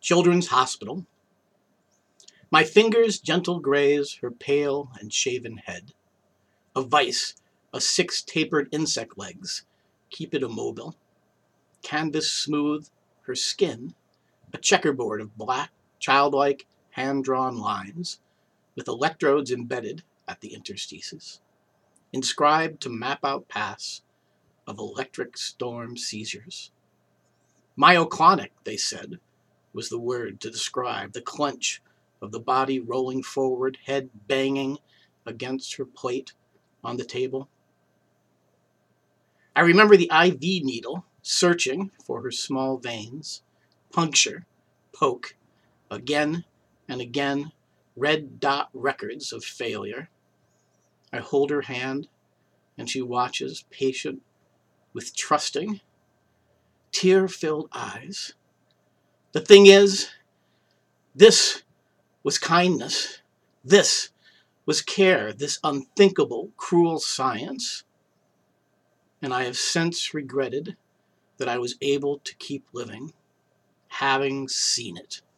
Children's Hospital. My fingers gentle graze her pale and shaven head. A vice, a 6 tapered insect legs, keep it immobile. Canvas smooth, her skin, a checkerboard of black, childlike, hand-drawn lines, with electrodes embedded at the interstices, inscribed to map out paths of electric storm seizures. Myoclonic, they said, was the word to describe the clench of the body rolling forward, head banging against her plate on the table. I remember the IV needle searching for her small veins, puncture, poke, again and again, red dot records of failure. I hold her hand, and she watches, patient, with trusting, tear-filled eyes. The thing is, this was kindness. This was care, this unthinkable, cruel science. And I have since regretted that I was able to keep living, having seen it.